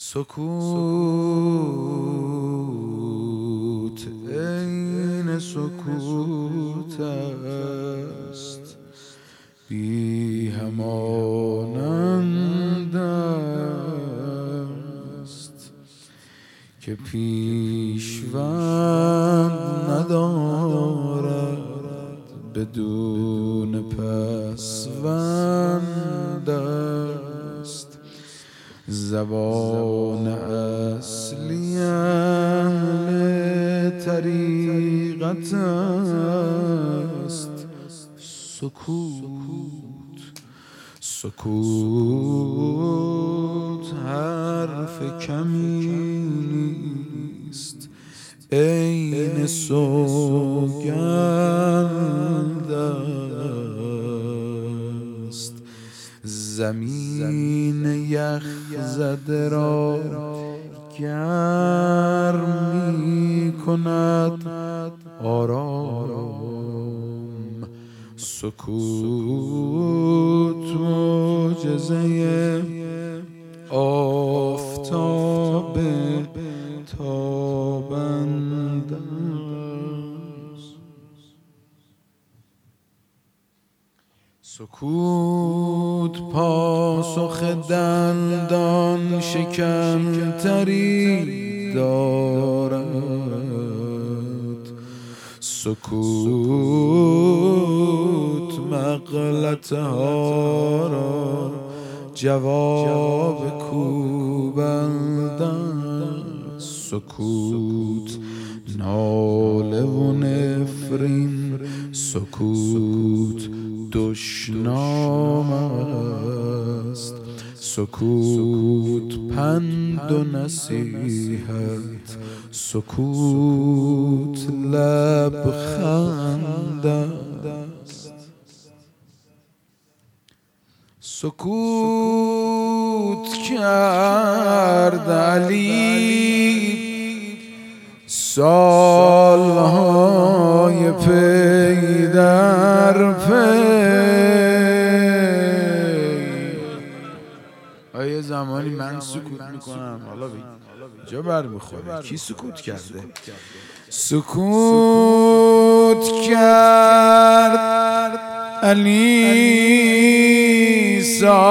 سکوت عین سکوت است، بی همانند است که پیشوند ندارد بدون پسوند است. زبان اصلی اهل طریقت است سکوت. سکوت حرف کمی نیست، عین سوگند است. زمین یخ زده را گرم می کند آرام. سکوت معجزه آفتاب تابنده است. سکوت پاسخ دندان شکن‌تری دارد. سکوت مغلطه ها را جواب کوبنده است. سکوت ناله و نفرین، سکوت دشنام است. سکوت پند و نصیحت، سکوت لبخند است. سکوت کرد علی سالهای پی در پی. آیه زمانی من سکوت میکنم، حالا جا بر بخوره. کی سکوت کرده؟ سکوت کرد علی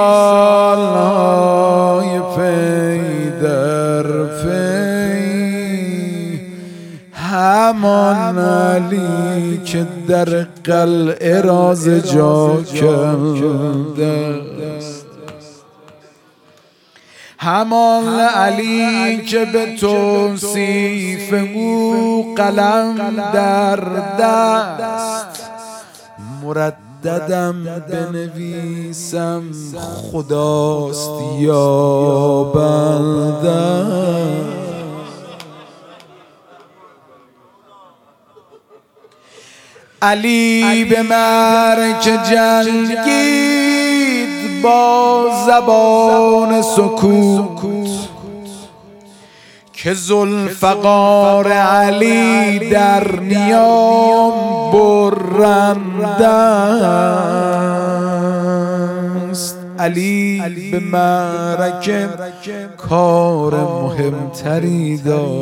سالهای پی در پی، همان علی که در قلعه راز جا کرده است. همان علی که به توصیف او قلم در دست، مرددم بنویسم خداست یا بنده. علی به مرگ جنگید با زبان سکوت، که ذوالفقار علی در نیام برنده است. علی به معرکه کار مهمتری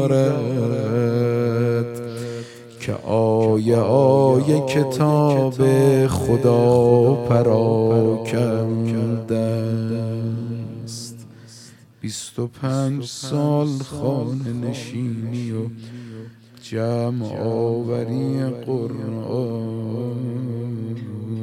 دارد، که آیه کتاب خدا پراکنده است. 25 سال خانه نشینی و جمع آوری قرآن.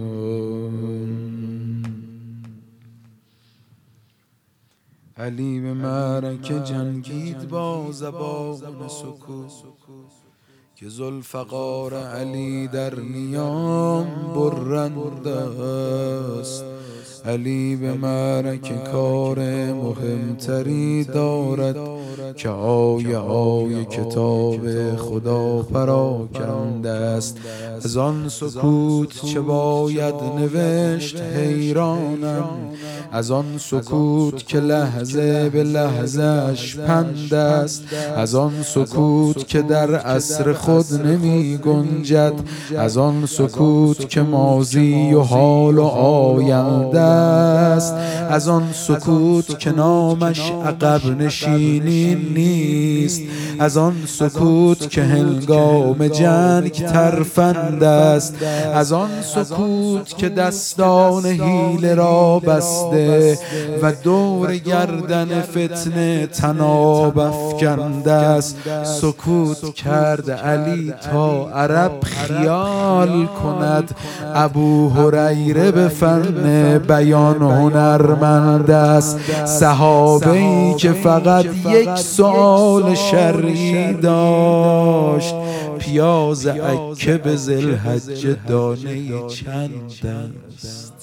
علی به معرکه جنگید با زبان سکوت، که ذوالفقار علی در نیام برنده است. علی به معرکه کار مهمتری دارد، که آیه کتاب خدا پراکنده است. از آن سکوت چه باید نوشت حیرانم، از آن سکوت که لحظه به لحظهش پند است. از آن سکوت که در عصر خود نمی گنجد، از آن سکوت که ماضی و حال و آینده است. از آن سکوت که نامش عقب نشینی نیست، از آن سکوت که هنگام جنگ ترفند است، از آن سکوت که دستان حیله را بسته و دور گردن فتنه طناب افکنده است. سکوت کرد علی تا عرب خیال کند، ابو هریره به فن بیان هنرمند است. صحابه‌ای که فقط یک سؤال شرعی داشت، پیاز عکه به ذوالحجه دانه چند است.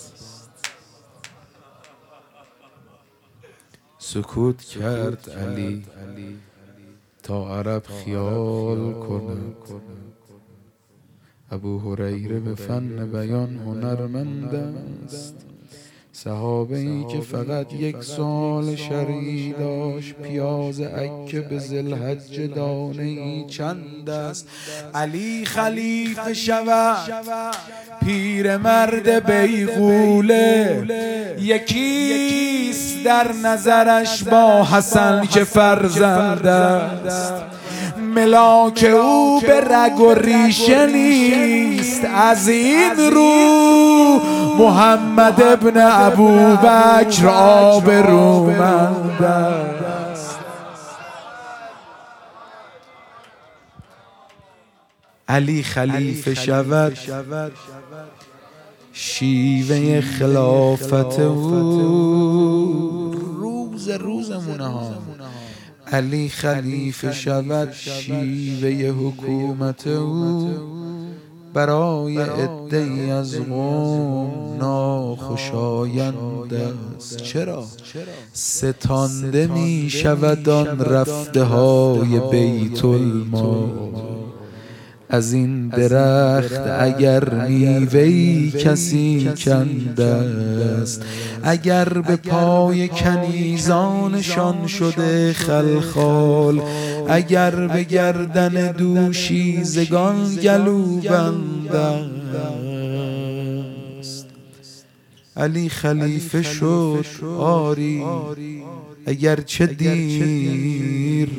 سکوت کرد علی تا عرب خیال کند، ابو هریره به فن بیان هنرمند است. صحابه‌ای که فقط یک سؤال شرعی داشت، پیاز عکه به ذوالحجه دانه‌ای چند است. علی خلیفه شود پیرمرد بیغوله، یکیست در نظرش با حسن که فرزند است. ملاک او به رگ و ریشه نیست، از این رو محمد ابن ابوبکر آبرومند است. علی خلیفه شود شیوه خلافت او روزمونه ها. علی خلیفه شود شیوه حکومت او، برای عده‌ای از قوم ناخوشایند است. چرا؟ ستانده می شود آن رفته های بیت المال. از این درخت اگر میوه‌ای کسی کنده است، اگر به پای کنیزانشان شده خلخال، اگر به گردن دوشیزگان گلو بنده است. علی خلیفه شد آری اگر چه دیر،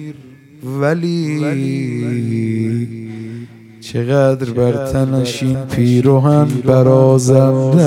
ولی چقدر بر تنش این پیراهن برازنده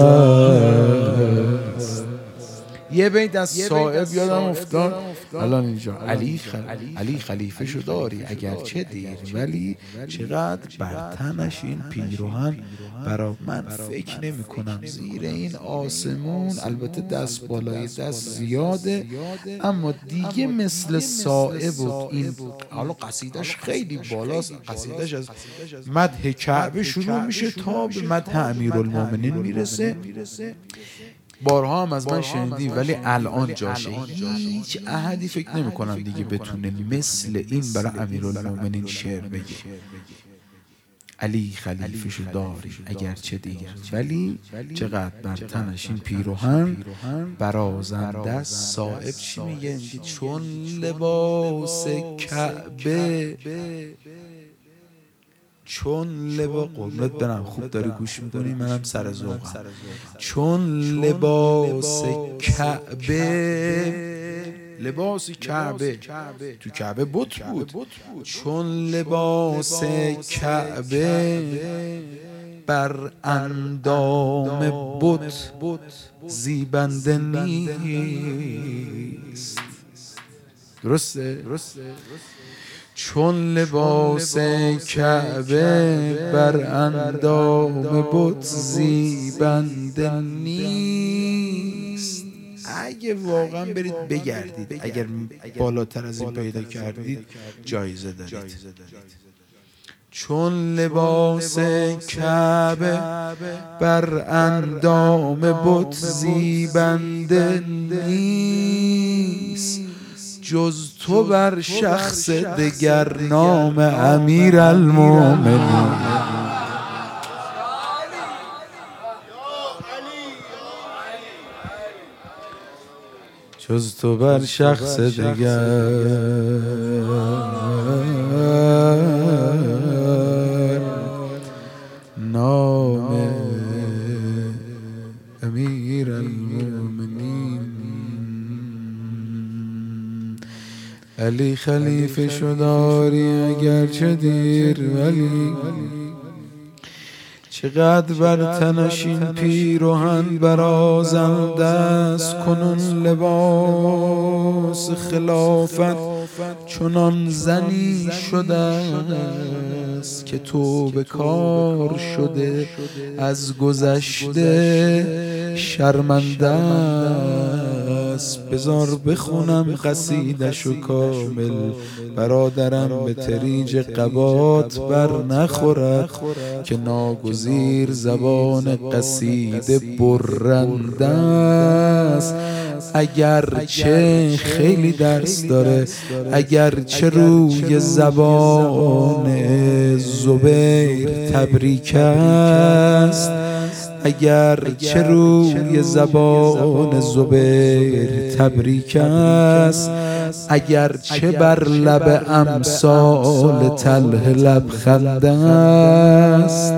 است. یه بیت از صائب یادم افتاد الان اینجا، علی خلیفه شو داری اگرچه دیر، ولی چقدر بر تنش این پیراهن برا من فکر نمی کنم زیر این آسمون، البته دست بالای دست زیاده، اما دیگه مثل صائب بود. این حالا قصیدش خیلی بالاست، قصیدش از مدح کعبه شروع میشه تا به مدح امیرالمومنین میرسه. بارها هم از من شنیدی، ولی الان جاشه. هیچ احدی فکر نمی کنم دیگه بتونه مثل این برای امیرالمومنین شعر بگه. علی خلیفه شو داری اگرچه دیر، ولی چقدر بر تنش این پیراهن برازنده است. صائب چی میگه؟ چون لباس کعبه، چون قربونت برم خوب داری گوش میکنی، منم سر ذوقم. چون لباس کعبه، لباس کعبه تو کعبه بت بود، چون لباس کعبه بر اندام بت زیبنده نیست. درسته؟ چون لباس کعبه بر اندام بت زیبنده نیست. اگه واقعا برید بگردید، اگر بالاتر از این پیدا کردید جایزه دارید. چون لباس کعبه بر اندام بت زیبنده نیست، جز تو بر شخص دگر نام امیرالمومنین. جز تو بر شخص دگر نام امیرالمومنین. علی خلیفه شداری اگرچه دیر ولی چقدر بر تنش این پیرهن برازنده است. کنون لباس خلافت چنان زنی شده است که تو به کار شده از گذشته شرمنده است. بذار بخونم قصیدشو کامل، برادرم به تریج قبات بر نخورد که ناگزیر زبان قصیده برنده است. اگرچه خیلی درس داره، اگرچه روی زبان زبیر تبریک است، اگرچه روی زبان زبیر تبریک است، اگرچه بر لب امثال تلح لبخند است،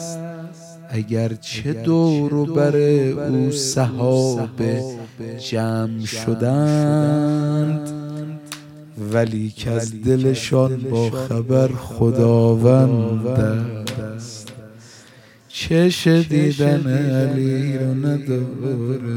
اگرچه دور و بر او صحابه جمع شدند، ولی که از دلشان با خبر خداوند است. چش دیدن علی رو نداره،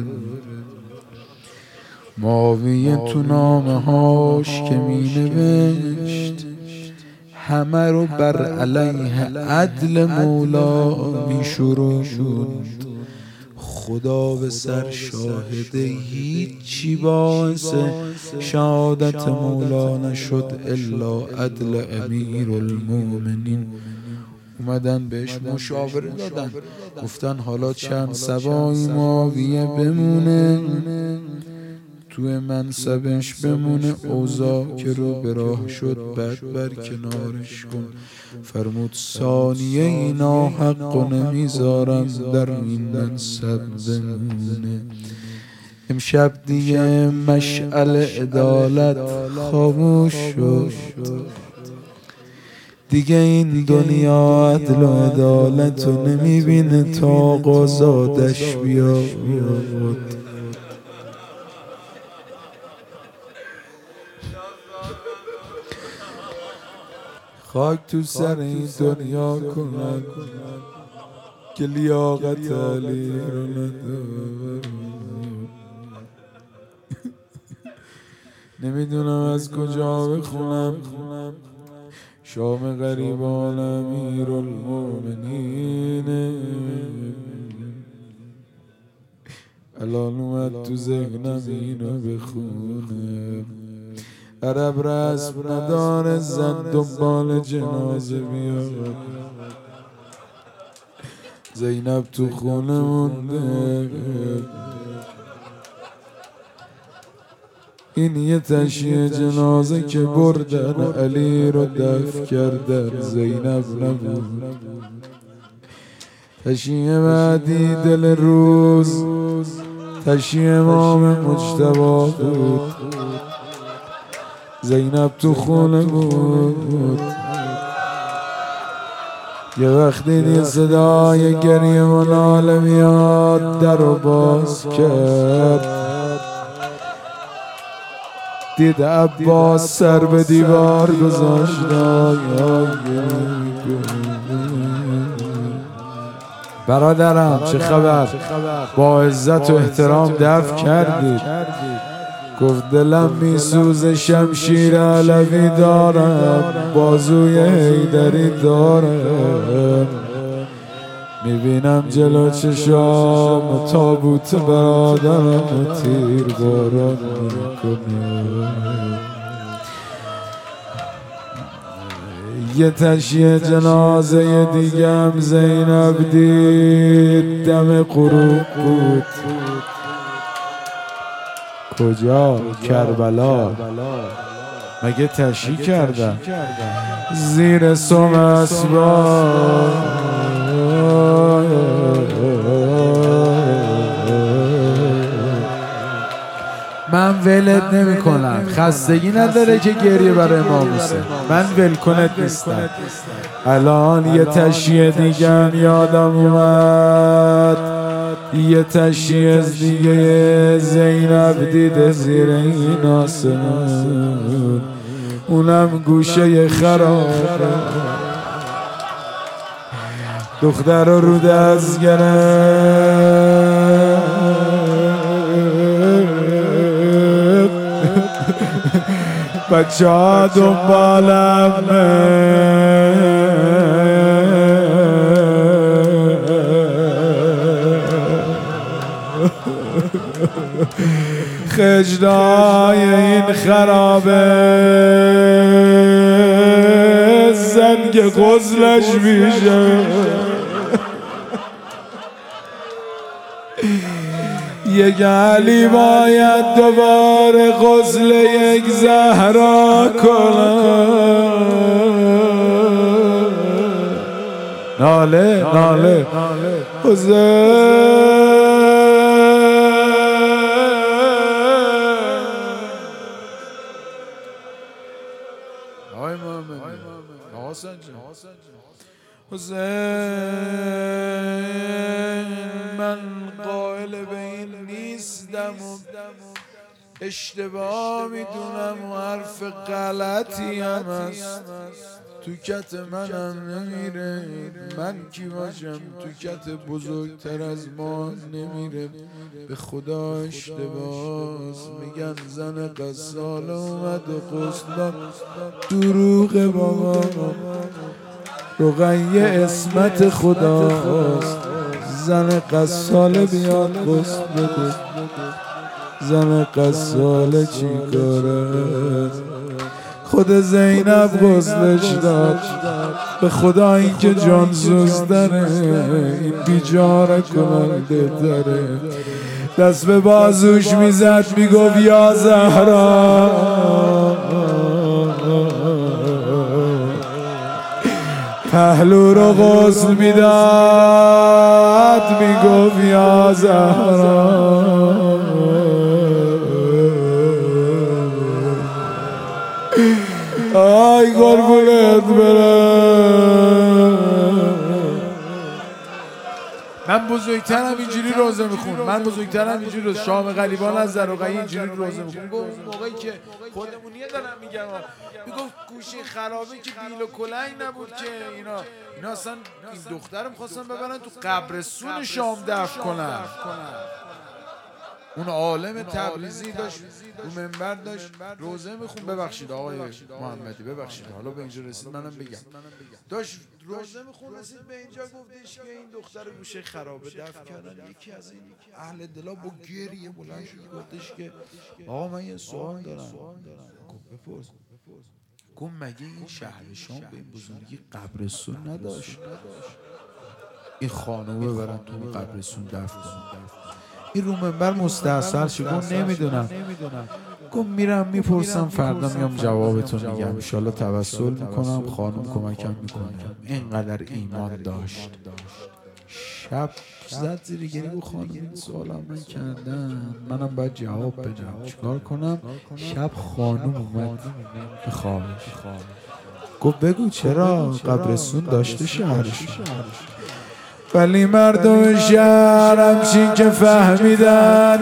معاویه تو نامه هاش که می نوشت همه رو بر علیه عدل مولا می شروند. خدا به سر شاهده هیچی باعث شهادت مولا نشد الا عدل امیر المومنین. اومدن بهش مشاوره دادن، گفتن حالا چند سبایی معاویه بمونه، توی منصبش بمونه، اوضاع که رو به راه شد بعد بر کنارش کن. فرمود ثانیه اینا حق نمیذارم در این منصب بمونه. امشب دیگه مشعل عدالت خاموش شد، دیگه این دنیا عدل و عدالت رو نمیبینه تا قضاتش بیاد. خاک تو سر این دنیا کنن که لیاقت علی رو ندارم. نمیدونم از کجا بخونم شام غریبان امیر المومنین. الان اومد تو ذهنم اینو بخونم. عرب رسم نداره زن دنبال جنازه بیاد، زینب تو خونه مونده، این یه تشییع جنازه که بردن علی رو دفن کردن، زینب نبود. تشییع بعدی دل روز تشییع امام مجتبی بود، زینب تو خونه بود. یه وقتی دید صدای گریه و ناله میاد، در رو باز کرد، دید عباس سر به دیوار گذاشت. برادرم چه خبر؟ با عزت و احترام دفع کردید. گفت دلم میسوزه، شمشیر علوی دارم، بازوی حیدری دارم، میبینم جلو چشام تابوت برادرم تیر باران میکنه. یه تشییع جنازه دیگم زینب دید، دم غروب بود. کجا؟ کربلا. مگه تشییع کردن؟ زیر سم اسباب من ولت نمی کنم، خستگی نداره که گریه برای امام حسین، من ولکنت نیستم. الان یه تشییع دیگه یادم اومد، یه تشییع دیگه زینب دیده زیر این آسمان، اونم گوشه خراب دختر رو دست گرفت بچه ها دنبالم خجلای این خرابه زنگ غزلش میشه یک علی باید دوباره غزل یک زهرا کنه ناله ناله حسین حسین من قائل به این نیستم اشتباه میدونم و حرف غلطی هم هست تو کت منم نمیره من کی باشم تو کت بزرگتر از ما نمیره به خدا اشتباهست میگن زن قصال اومد و غسل دروغ بابا رقیه اسمت خداست زن قصال بیاد غسل بده زن قصال چی کاره خود زینب غسلش داد به خدا این که جان سوزدره این بیچاره کننده داره دست به بازوش میزد میگفت یا زهرا پهلو رو غسل میداد میگفت یا زهرا آی قربونت برم من بزرگترم اینجوری روزه میخون من بزرگترم اینجوری روزه شام غریبان از ذرقی اینجوری روزه میخون اون موقعی که خودمونیه دارم میگم میگفت گوشه خرابه که بیل و کلنگ نبود که اینا اصلا این دخترم خواستن ببرن تو قبرستون شام دفن کنن اون عالم تبریزی داشت رو منبر داشت روزه میخون ببخشید آقای محمدی ببخشید حالا به اینجا رسید منم بگم داشت روزه میخون رسید به اینجا گفتش که این دختر گوشه خرابه دفن کردن یکی از این اهل دلا با گریه بلند شد گفتش که آقا من یه سوال دارم بپرس گفت مگه این شهر شام به این بزرگی قبرستون نداشت این خانومه ببرن تو قبرستون دفن کنن این رو منبر مستحصل شد گفت نمیدونم گفت میرم میپرسم فردا میام جوابتون میگم انشالله توسل میکنم خانم کمکم میکنم اینقدر ایمان داشت شب زد زیر گریه گفت خانم این سوالم من کردم منم باید جواب بدم چیکار کنم شب خانم اومد به خوابش گفت بگو چرا قبرستون داشته شهرشون ولی مردم شهر همچین که فهمیدن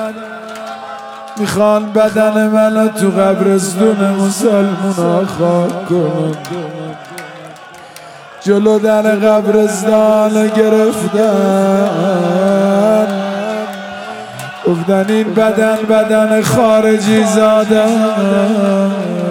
میخوان بدن منو تو قبرستون مسلمونا خاک کنن جلو در قبرستان گرفتن گفتن این بدن خارجی زادن